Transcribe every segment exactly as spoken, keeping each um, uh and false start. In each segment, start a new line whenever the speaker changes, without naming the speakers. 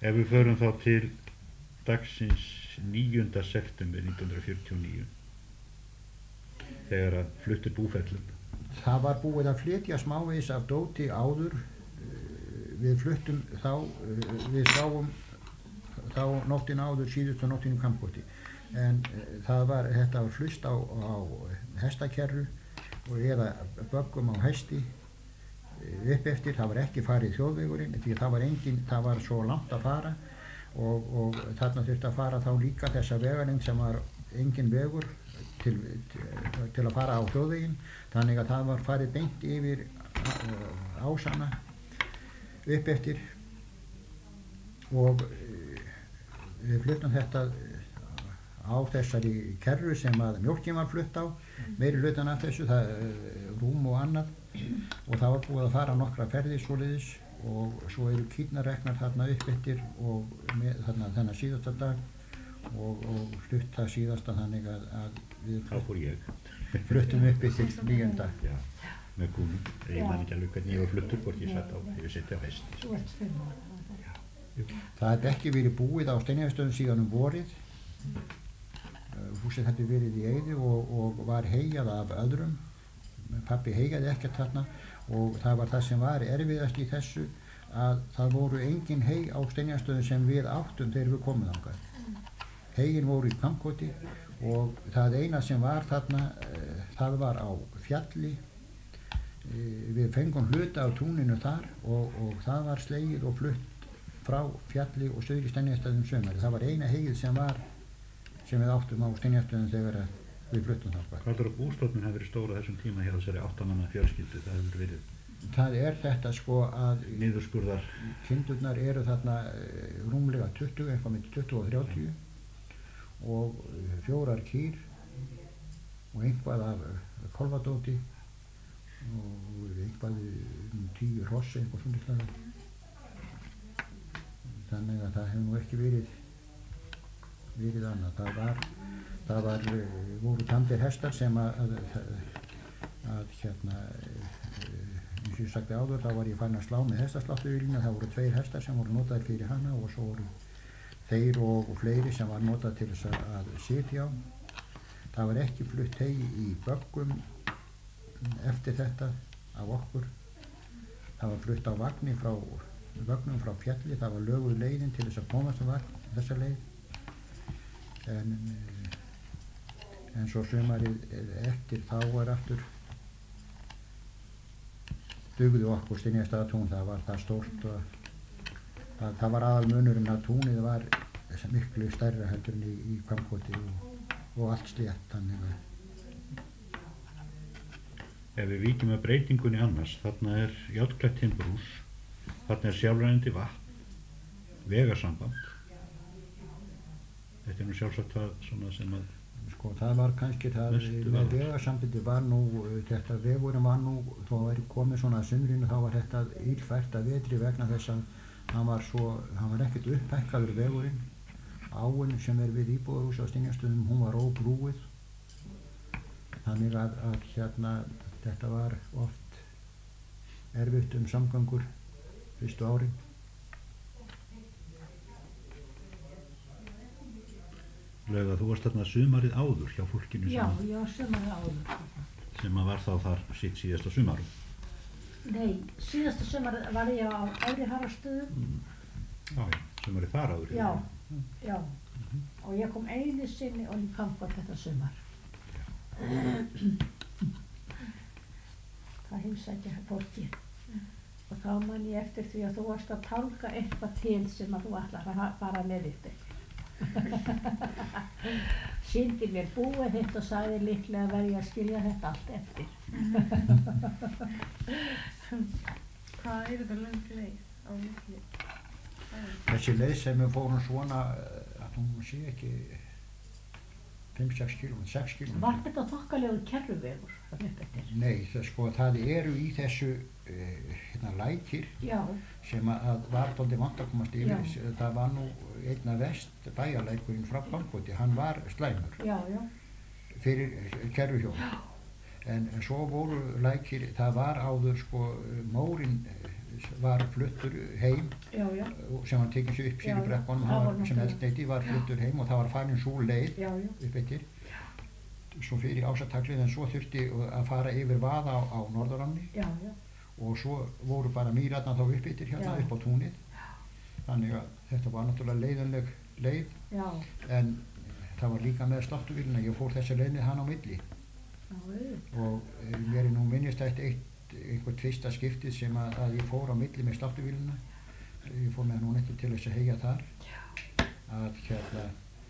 Ef við förum þá til dagsins níunda september nítján hundruð fjörutíu og níu, þegar að fluttir búferlum.
Það var búið að flytja smávegis af dóti áður. Við fluttum þá, við sváum þá nóttin áður, síðustu nóttin í Kampoti. En það var, þetta var flust á, á hestakerru og eða böggum á hesti upp eftir. Það var ekki farið þjóðvegurinn, því það var engin, það var svo langt að fara og, og þarna þurfti að fara þá líka þessa vegalengd sem var engin vegur til, til, til að fara á þjóðveginn. Þannig að það var farið beint yfir ásana upp eftir og við fluttum þetta á þessari kerru sem að mjólkin var flutt á, meiri hlutan af þessu, það, rúm og annað, og það var búið að fara nokkra ferðir svoleiðis og svo eru kýrnareknar þarna upp eftir og með, þarna þennan síðasta dag og, og flutt það síðasta, þannig að, að við
Þá fór ég.
fluttum upp eftir níunda.
Já, með kúnum. Ég man ekki alveg hvernig ég var fluttur, hvort ég satt á, ég sitt á hesti.
Þú ert fimm ára.
Það hefði ekki verið búið á Steineyjastöðum síðan um vorið. Húsið hefði verið í eyði og, og var heyjað af öðrum. Pabbi heyjaði ekkert þarna og það var það sem var erfiðast í þessu, að það voru engin hey á Steineyjastöðum sem við áttum þegar við komum þangað. Heygin voru í Kampoti og það eina sem var þarna, það var á fjalli. Við fengum hluta á túninu þar og, og það var slegið og flutt frá fjalli og suður í Steineyjastöðum sömari. Það var eina heyið sem var sem við áttum á Steineyjastöðum þegar við fluttum þangað.
Hvað heldur að bústofnun hefur verið stór á þessum tíma hjá þessari áttamanna fjölskyldu? Það hefur verið
Það er þetta sko að
niðurskurðar.
Kindurnar eru þarna rúmlega tuttugu, eitthvað með tuttugu og þrjátíu og fjórar kýr og einhvað af kálfadóti og einhvað um tíu hross, eitthvað svona slag. Þannig að það hefur nú ekki verið verið annað. Það var, það var, voru tamdir hestar sem að, að, að hérna, eins og ég sagði áður, þá var ég farin að slá með hestasláttuvílina. Það voru tveir hestar sem voru notaðir fyrir hana og svo voru þeir og, og fleiri sem var notað til þess að, að sitja á. Það var ekki flutt hey í böggum eftir þetta af okkur. Það var flutt á vagni frá vögnum frá fjalli. Það var löguð leiðin til þess að komast á vagn, þessa leið. En, en svo sumarið eftir þá var aftur dugði okkur Steineyjastaðatún. Það var það stórt og það, það var aðal munurinn að túnið var miklu stærra heldur en í, í Kampoti og, og allt slétt. Þannig að
Ef við víkjum að breytingunni annars, þarna er járnklætt timburhús, þarna er sjálfrænandi vatn, vegasamband. Þetta er nú sjálfsagt það svona sem að
sko það var kannski það með vegasambandi var nú, þetta vegurinn var nú, þó að væri komið svona að sumrinu, þá var þetta illfært að vetri vegna þess að hann var svo, hann var ekkert upphækkaður vegurinn. Áin sem er við íbúðarhús á Steineyjastöðum, hún var óbrúið. Þannig að, að hérna, þetta var oft erfitt um samgangur fyrstu árin.
Lauga, þú varst þarna sumarið áður hjá fólkinu sem,
Já, já, sumarið áður.
sem að var þá þar sitt síðasta sumarum.
Nei, síðasta sumarið var ég á Efri Haraldstöðum.
Mm. Já, já, sumarið þar áður.
Já, já. Mm-hmm. Og ég kom einu sinni og í Kampot þetta sumar. Það heimsækja fólki. Og þá man ég eftir því að þú varst að tálka eitthvað til sem að þú ætlar að fara með þitt. Sýndi mér búið þitt og sagði líklega verð ég að skilja þetta allt eftir.
Hvað er þetta löng leið á milli?
Þessi leið sem við fórum svona, að hún sé ekki fimm til sex kílómetra, sex kílómetra.
Var þetta þokkalegur kerruvegur þarna upp eftir?
Nei, það, sko, það eru í þessu uh, hérna lækir
Já.
sem að var dálítið vant að komast yfir. Það var nú einna vest bæjarlækurinn frá Kampoti, hann var slæmur
Já, já.
fyrir kerruhjól. En svo voru lækir, það var áður sko mórinn var fluttur heim
Já, já.
sem var tekið sér upp sér
Já,
í brekkunum,
það
hann
var
var sem
náttúrulega-
eldsneyti var fluttur heim og það var farin sú leið
Já, já.
upp eftir svo fyrir ásataklið en svo þurfti að fara yfir vaða á, á Norðuránni
Já, já.
og svo voru bara mýrarnar þá upp eftir hérna
Já.
upp á túnið þannig að þetta var náttúrulega leiðanleg leið
Já,
en það var líka með sláttuvílina, ég fór þessi leið með hann á milli
já, auðvitað.
og eh, mér er nú minnist eitt, eitt einhvern fyrsta skiptið sem að, að ég fór á milli með sláttuvílina ég fór með hún ekki til þess að heyja þar að hérna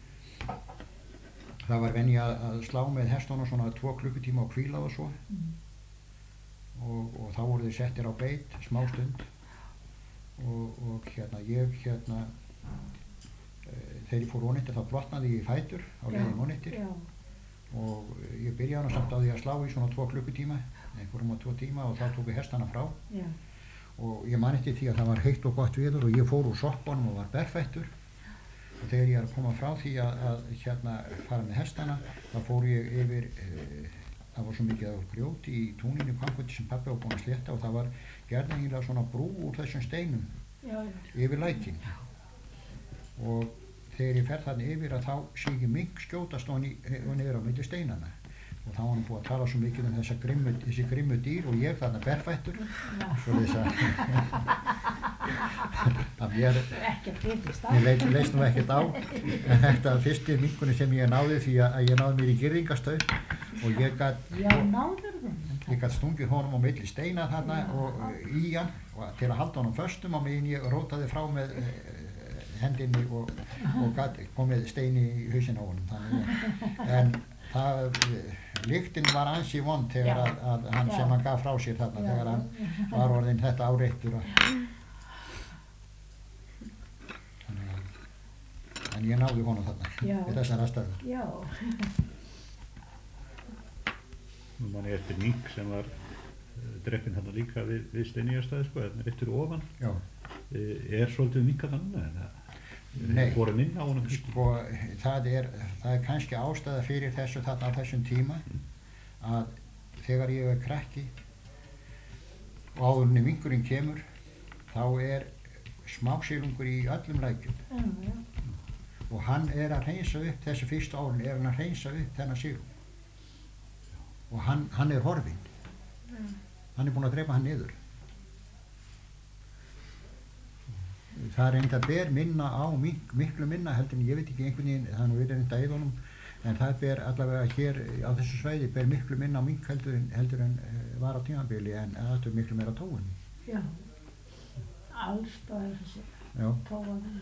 það var venja að, að slá með hestunum svona tvo klukkutíma og hvíla og svo
Mm.
og, og þá voru þeir settir á beit smá stund og, og hérna ég hérna e, þegar ég fór ónettir þá blotnaði ég í fætur á leiðin ónettir
Já,
og ég byrjaði hann samt á því að slá í svona tvo klukkutíma einhverjum á tvo tíma og þá tók ég hestana frá
já,
og ég man eftir því að það var heitt og gott viður og ég fór úr sokkunum og var berfættur og þegar ég er að koma frá því að, að hérna fara með hestana þá fór ég yfir e, það var svo mikið af grjóti í túninu Hvammgötu sem pabbi var búinn að slétta og það var gerðingilega svona brú úr þessum steinum
já, já.
yfir lækinn og þegar ég fer þarna yfir að þá sé ég mink skjótast og niður á milli steinana og þá var hann búið að tala svo mikið um þessa grimmu, þessi grimmu dýr og ég þarna berfættur svo þess að að mér
Ekkert vitist á.
mér leist, leist nú ekkert á en þetta fyrsti minkunni sem ég náði því að, að ég náði mér í girðingastöð og ég gat
Já, náður þeim.
ég gat stungið honum á milli steina þarna og uh, í hann og til að halda honum föstum á meðan ég rótaði frá með uh, hendinni og, og gat komið steini í hausinn á honum þannig en það uh, lyktin var ansi vond þegar
Já.
að, að hann
Já.
sem hann gaf frá sér þarna
Já.
þegar hann var orðinn þetta áreittur og þannig að en ég náði honum þarna
Já.
við þessar aðstæður
Já,
Nú man ég eftir mink sem var uh, dreppin þarna líka við, við Steinýjarstaði sko, þarna rétt fyrir ofan.
já
Uh, er svolítið minka þannig en það
Nei.
voru minna á honum?
sko það er, það er kannski ástæða fyrir þessu þarna á þessum tíma að þegar ég er krakki og áðurinn minkurinn kemur þá er smásilungur í öllum lækjum
já, já.
og hann er að hreinsa upp þessu fyrstu árin er hann að hreinsa upp þennan silung og hann, hann er horfinn hann er búinn að drepa hann niður það er einnig að ber minna á mink, miklu minna heldur en ég veit ekki einhvern veginn, það er nú verið einnig að eðunum en það ber allavega hér á þessu svæði ber miklu minna á mink heldur en, heldur en uh, var á tímabili en það er miklu meira tóinni.
Já, allstaðar þessi
Já,
tóaði.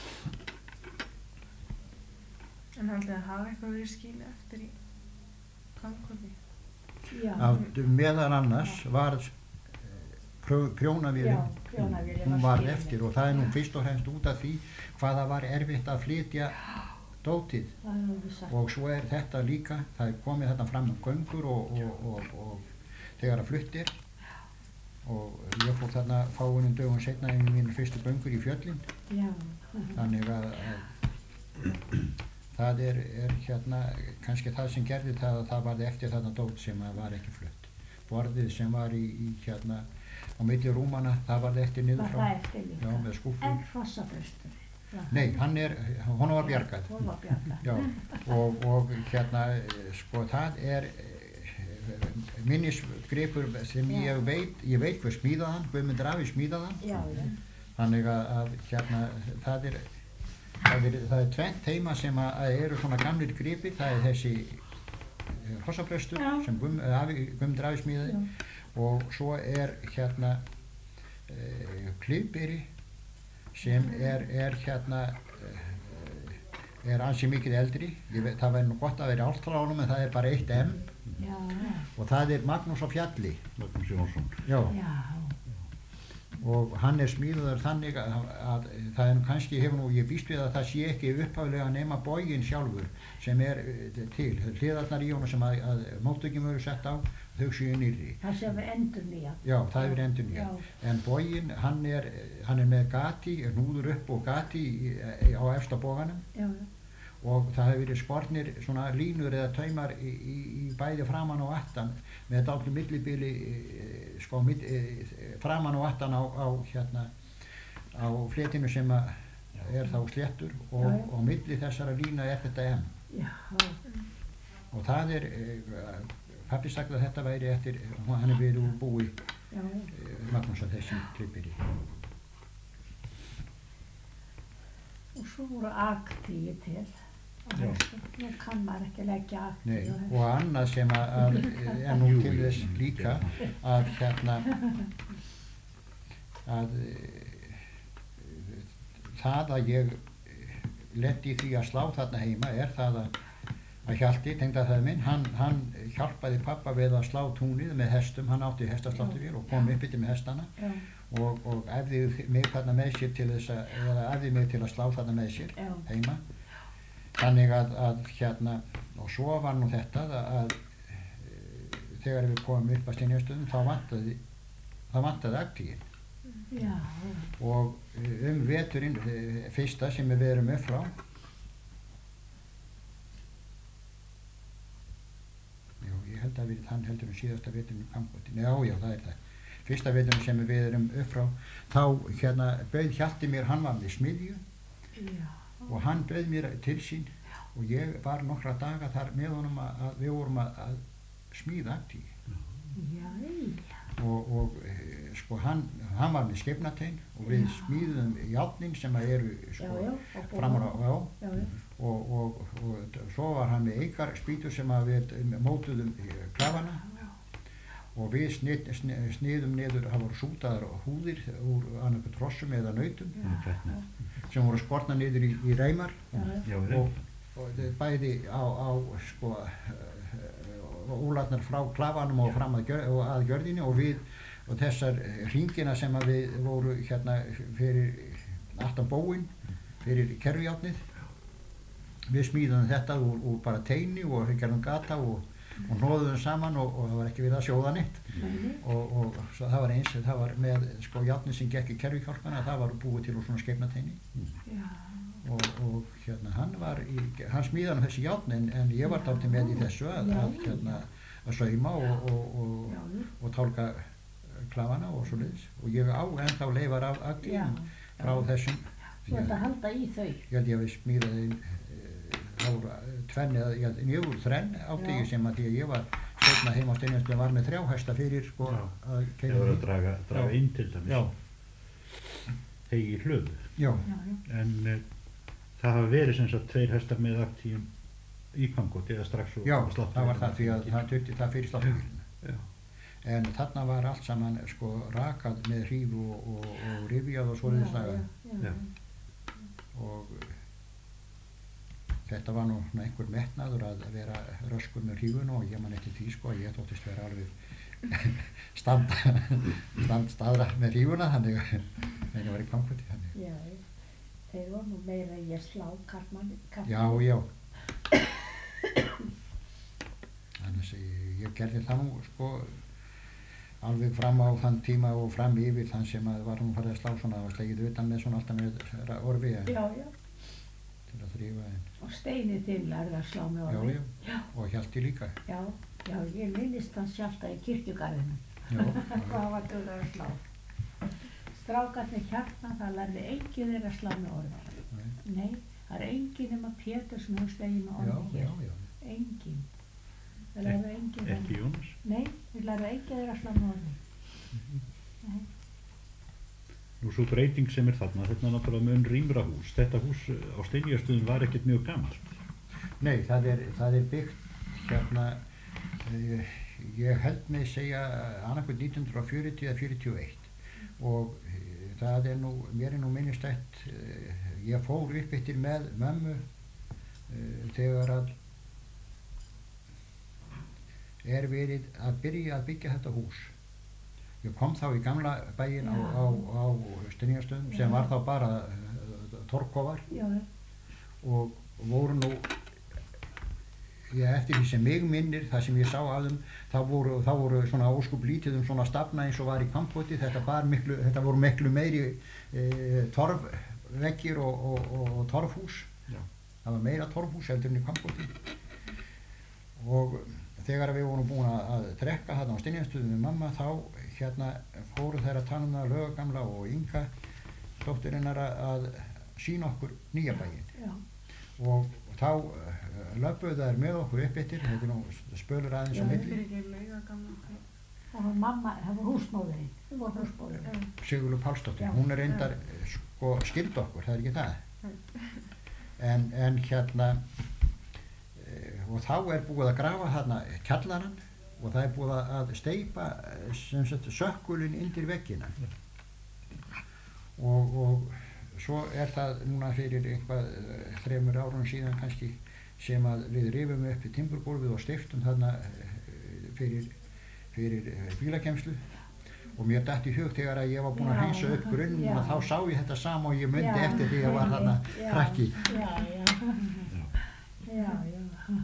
En haldið að hafa eitthvað verið skilið eftir í Hvammgötu?
Já,
að meðal annars var uh, prjónavélin,
Já, prjónavélin
hún
var
var
skilin
eftir og það er nú fyrst og fremst út af því hvað það var erfitt að flytja dótið
það er alveg satt.
og svo er þetta líka, það er komið þarna fram um göngur og, og, og, og þegar að fluttir og ég fór þarna fáinum dögum seinna í mínu fyrstu göngur í fjöllin
Já,
þannig að, að það er, er hérna kannski það sem gerði það að það var eftir þarna dót sem var ekki flutt borðið sem var í, í hérna á milli rúmana, það var eftir niður
var
frá
það eftir líka.
já, með skúffur
En hrossabrestur.
nei, hann er, hún var bjargað
Hún var bjargað.
já, og, og hérna sko það er minnisgripur sem
Já.
ég veit, ég veit hver smíðað hann, Guðmund Rafi smíðað hann
Já, já.
þannig að, að hérna það er það er, það er tvennt heima sem að, að eru svona gamlir gripir, það er þessi hrossaprestur
Já.
sem Guðm, Rafi, Guðmund Rafi smíðaði
Já.
og svo er hérna uh, klippberi sem er, er hérna uh, er ansi mikið eldri ég veit, það væri nú gott að vera í általáðunum en það er bara eitt M
Já,
og það er Magnús á Fjalli
Magnús Jónsson.
já,
já.
og hann er smíðaður þannig að, að það er nú kannski hefur nú, ég býst við að það sé ekki upphaflega nema boginn sjálfur sem er uh, til, hliðarnar í honum sem að, að móttökjum eru sett á þau séu nýrri.
Það sem við endur nýja.
Já, það er endur nýja. En boginn, hann er, hann er með gati, hnúður upp og gati í, á efsta boganum
Já.
og það hefur verið skornir svona línur eða taumar í, í, í bæði framan og aftan með dálítið millibili sko mill, framan og aftan á, á hérna á fléttinu sem að er þá sléttur og,
Já, já.
og milli þessara lína er þetta M
Já,
og það er pabbi sagði að þetta væri eftir hann er verið úr búi
já,
Magnúsar þessi klippir í
og svo voru aktíi til á
Já.
hestum. Nú kann maður ekki leggja aktíi
Nei,
á hestum.
og annað sem að, að er nú til þess líka að hérna að það að ég lendi í því að slá þarna heima er það að, að Hjalti, tengdaföður minn, hann, hann hjálpaði pappa við að slá túnið með hestum, hann átti hestasláttur og kom upp yfir með hestana
Já,
og, og æfði mig þarna með sér til þess að, eða æfði mig til að slá þarna með sér
já,
heima. Þannig að, að hérna, og svo var nú þetta að, að þegar við komum upp að Steinastöðum þá vantaði, þá vantaði aktíin.
já,
Og um veturinn fyrsta sem við erum upp frá já, ég held að við þann heldur um síðasta veturinn í Kambóti já, já, það er það fyrsta veturinn sem við erum upp frá þá hérna bauð Hjalti mér, hann var með smiðju
já,
og hann bauð mér til sín og ég var nokkra daga þar með honum að, að við vorum að, að smíða aktíi
já,
og, og sko hann, hann var með skeifnatein og við
Já.
smíðum járnin sem að eru sko
já, já, og
framar á, já,
já, já,
og, og, og svo var hann með eikar spýtur sem að við mótuðum klafana og við snið, snið, sniðum niður, það voru sútaðar húðir úr annarkvæmt hrossum eða nautum
já,
sem voru skortna niður í, í reimar
já,
Já,
og, og bæði á, á sko úlarnar frá klafanum og fram að, gjör, og að gjörðinni og við og þessar hringina sem að við voru hérna fyrir aftan bóin fyrir kerfjárnið við smíðum þetta úr, úr bara teini og við gerðum gata og, og hnoðuðum saman og, og það var ekki verið að sjóða neitt
Nei.
og, og svo það var eins það var með sko járnin sem gekk í kerfjárkana það var búið til úr svona skeifnateini
já,
og, og hérna hann var í, hann smíðan þessi járn en, en ég var dálítið með í þessu að, að, hérna, að sauma og, og, og,
já,
og tálka klafana og svo leiðis og ég á ennþá leifar af
já,
aktíum frá þessum
þú ert að halda í þau,
ég held ég að við smíðaði þá tvenn eða ég held mjög þrenn átti
Já.
ég sem að því að ég var seinna heima á Steinastöðum var með þrjá hesta fyrir sko
Já.
að
Það
keyra
var að
mig.
draga, draga
Já.
inn til dæmis
Já,
hegi hlöðu
já,
já, já,
en uh, það hafa verið sem sagt tveir hestar með aktíum í Kambóti eða strax og
já,
og sláttu
það var það því að það þurfti það fyrir sláttuvílina.
Já,
En þarna var allt saman sko rakað með hrífu og, og, og rifjað og svoleiðis
já,
lagað
já,
Já.
og þetta var nú svona einhver metnaður að vera röskur með hrífuna og ég man eftir því sko að ég þóttist vera alveg standa stand staðra með hrífuna þannig að það var í Kambóti þannig.
já, þeir voru nú meira í að slá karlmann,
Já, já. Þannig að ég, ég gerði það nú sko alveg fram á þann tíma og fram yfir þann sem að var nú farið að slá svona og slegið utan með svona alltaf með orfi en,
já, já,
til að þrýfa en
og Steini þinn lærði að slá með
já,
orði,
já, og Hjalti líka.
já, já, ég minnist hans sjálft í kirkjugarðinu,
Já, já,
hvað var þú að slá, strákarnir Hjartna, það lærði enginn þeirra að slá með orði,
nei,
nei, það er enginn nema Pétur sem hefur slegið með
já,
orði
já,
hér,
já.
enginn, það lærði enginn þeirra,
ekki Jónas
nei, þeir lærði enginn þeirra að slá með orði, nei,
Nú svo breyting sem er þarna, þetta er náttúrulega mun rýmra hús. Þetta hús á Steinastöðum var ekkert mjög gamalt.
Nei, það er, það er byggt hérna, uh, ég held mig segja annarkvæmt nítján hundruð fjörutíu eða fjörutíu og eitt og uh, það er nú, mér er nú minnistætt, uh, ég fór upp eftir með mömmu uh, þegar að er verið að byrja að byggja þetta hús. Ég kom þá í gamla bæinn á, á, á Steinastöðum sem var þá bara uh, torfkofar
já,
og voru nú já, eftir því sem mig minnir, það sem ég sá af þeim þá voru, þá voru svona óskup lítið um svona stafna eins og var í Kambóti þetta, miklu, þetta voru miklu meiri e, torfveggir og, og, og, og torfhús
Já.
það var meira torfhús heldur en í Hvammkoti og þegar við vorum búin að drekka þarna á Stynjastöðum með mamma þá hérna fóru þær að tala um það Laugagamla og Inga dóttirinnar að sýna okkur nýja bæinn
Já.
og þá löbbuðu þær með okkur upp eftir, þetta er nú spölur aðeins á
Þetta
milli.
er ekki Laugagamla.
Það var mamma, það var húsmóðurinn, það var húsmóðurinn.
Sigurlaug Pálsdóttir,
Já.
hún er reyndar sko skild okkur, það er ekki það. En, en hérna, e, og þá er búið að grafa þarna kjallarann og það er búið að steypa sem sagt sökkulinn undir veggina. Og, og svo er það núna fyrir eitthvað þremur árum síðan kannski sem að við rifum upp í timburgólfið og steyptum þarna fyrir, fyrir bílakemslu og mér datt í hug þegar að ég var búin að hreinsa upp grunninn og þá sá ég þetta sama og ég myndi
Já.
eftir því að ég var þarna krakki.
Já, já, já, já.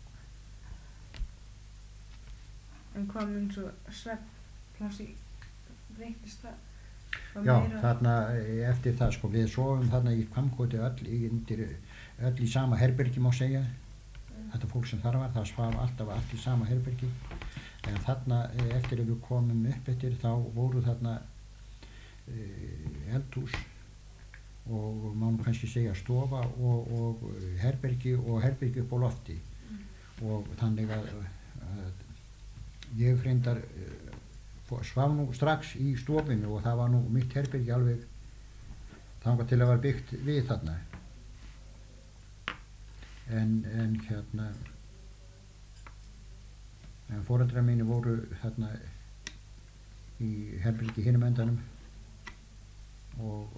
En hvað mun svo svefnplási breytist það? Var
Já,
meira-
þarna eftir það sko, við sofum þarna í Hvammkoti öll í, undir, öll í sama herbergi má segja. Þetta fólk sem þar var, það svaf alltaf allt í sama herbergi. En þarna eftir að við komum upp eftir þá voru þarna e, eldhús og má nú kannski segja stofa og, og herbergi og herbergi upp á lofti. Og þannig að, að ég reyndar svaf nú strax í stofinu og það var nú mitt herbergi alveg þangað til að var byggt við þarna. En, en hérna, en foreldrar mínu voru þarna í herbergi hinum endanum og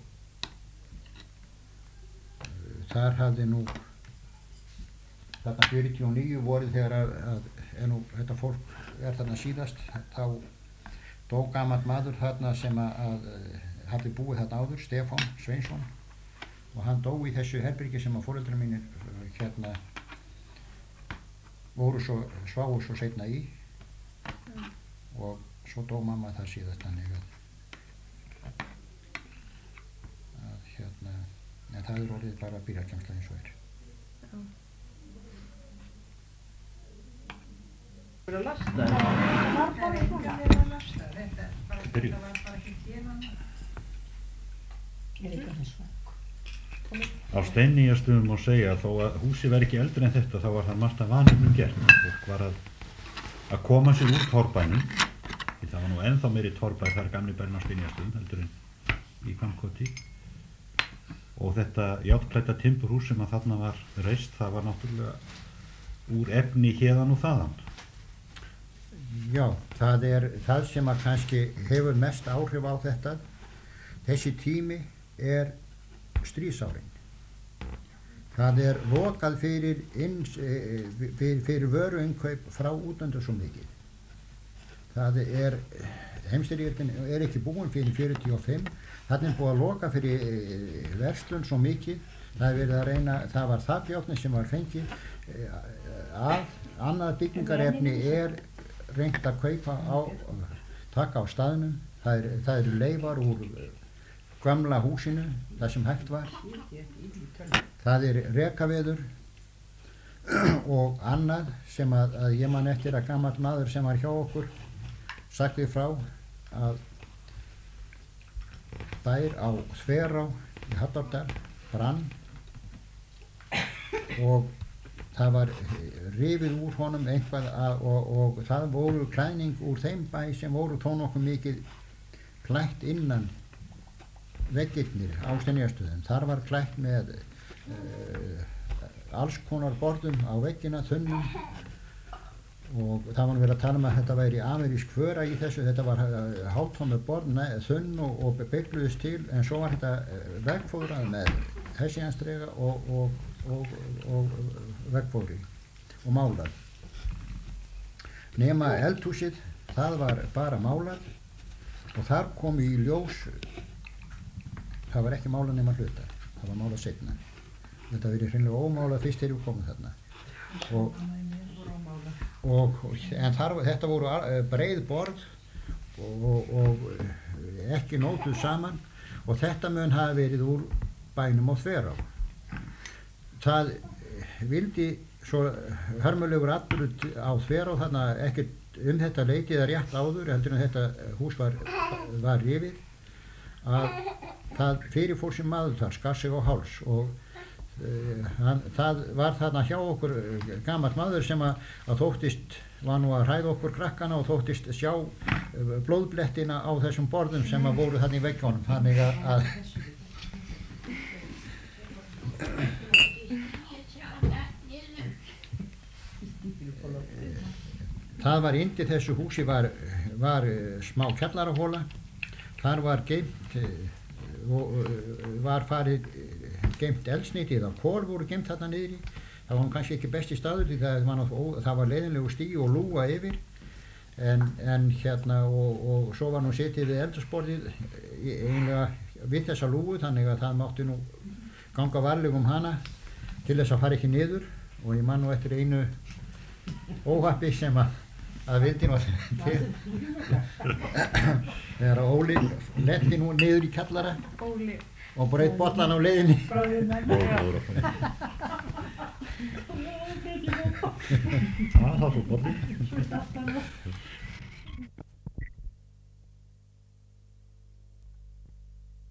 uh, þar hafði nú þarna fjörutíu og níu vorið þegar að, að nú, þetta fólk er þarna síðast, þá dó gamall maður þarna sem að, að hafði búið þarna áður, Stefán Sveinsson, og hann dó í þessu herbergi sem að foreldrar mínir hérna voru svo, sváu svo seinna í
Mm.
og svo dó mamma það síðast þannig að, að hérna, en það er orðið bara bílakemsla eins og er.
Já.
Það er að lasta.
Það var
Það
bara
er
svona.
enga verið að lasta. Þetta bara,
Byrju.
þetta var bara ekki héðan.
Er eitthvað þess vegna.
Á Steinýjastöðum má segja að þó að húsið væri ekki eldri en þetta þá var það margt af vanefnum gert. Fólk var að, að koma sér úr torfbænum, því það var nú ennþá meiri torfbær þar gamli bærinn á Steinýjastöðum heldur en í Hvammkoti. Og þetta járnklædda timburhús sem að þarna var reist, það var náttúrulega úr efni héðan og þaðan.
Já, það er það sem að kannski hefur mest áhrif á þetta. Þessi tími er stríðsárin. Það er lokað fyrir, inn, fyrir, fyrir vöruinnkaup frá útlöndum svo mikið. Það er, heimsstyrjöldin er ekki búin fyrir fjörutíu og fimm. Þannig er búið að loka fyrir verslun svo mikið. Það er verið að reyna, það var þakjátni sem var fengið að annað byggingarefni er reynt að kaupa á, taka á staðnum. Það, er, það eru leifar úr gamla húsinu, það sem hægt var. Það er rekaveður og annað sem að, að ég man eftir að gamall maður sem var hjá okkur sagði frá að bær á Þverá í Hallárdal brann og það var rifið úr honum eitthvað að, og, og það voru klæðning úr þeim bæ sem voru þó nokkuð mikið klætt innan veggirnir á Steinýjastöðum. Þar var klætt með uh, alls konar borðum á veggina, þunnum og það var verið að tala um að þetta væri amerísk föra í þessu. Þetta var uh, hálftómur borð, þunn og, og byggluðist til, en svo var þetta uh, veggfóðrað með hessianstrega og, og, og, og veggfóðri og málað. Nema eldhúsið, það var bara málað og þar kom í ljós. Það var ekki málað nema hluta, það var málað seinna. Þetta verið hreinlega ómálað fyrst þegar við komum þarna. Og, og, en þar, þetta voru breið borð og, og, og ekki nótuð saman og þetta mun hafa verið úr bænum á Þverá. Það vildi svo hörmulegur atburð á þverá þarna ekkert um þetta leiti eða rétt áður heldur en þetta hús var, var rifið að það fyrirfór sem maður þar skar sig á háls og uh, hann, það var þarna hjá okkur uh, gamall maður sem að, að þóttist var nú að hræða okkur krakkana og þóttist sjá uh, blóðblettina á þessum borðum sem að voru þarna í veggjónum þannig að, að það var indi þessu húsi var, var smá kjallarahóla þar var geimt og var farið geimt eldsneyti eða kol voru geimt þarna niðri það var kannski ekki besti staður því það var, það var leiðinlegu stígi og lúga yfir en, en hérna og, og svo var nú setið við eldhúsborðið einlega við þessa lúgu þannig að það mátti nú ganga varlegum hana til þess að fara ekki niður og ég man nú eftir einu óhappi sem að að vildi nú til þegar Óli lendi nú niður í kjallara
Óli.
og braut bollan á leiðinni
það fór bolli